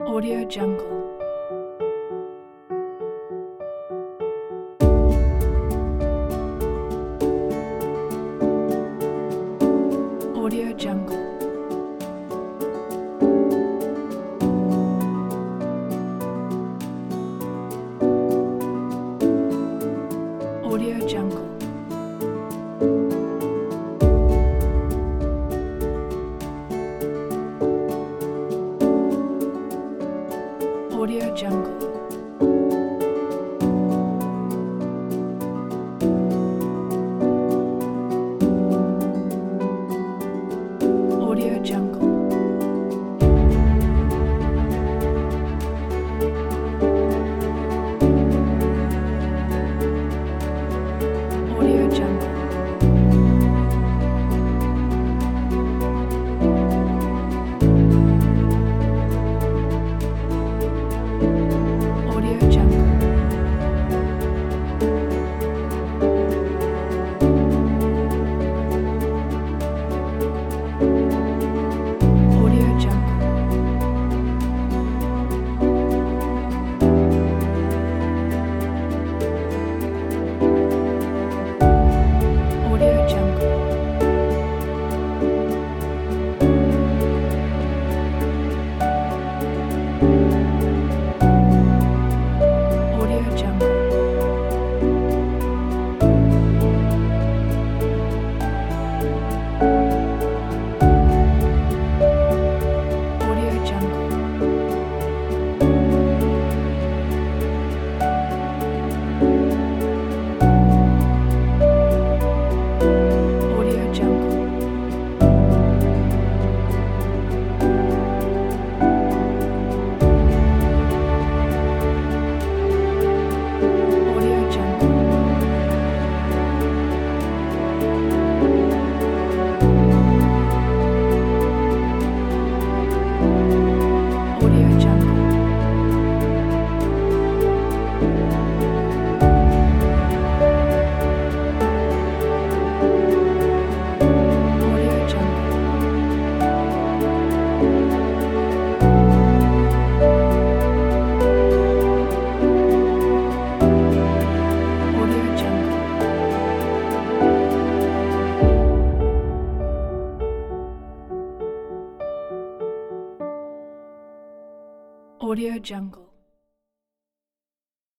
Audio Jungle. Audio Jungle. Audio Jungle. Audio Jungle. Audio Jungle. Audio Jungle. Audio Jungle. Audio Jungle. Audio Jungle. Audio Jungle. Audio Jungle. Audio Jungle. Audio Jungle. Audio Jungle. Audio Jungle. Audio Jungle. Audio Jungle.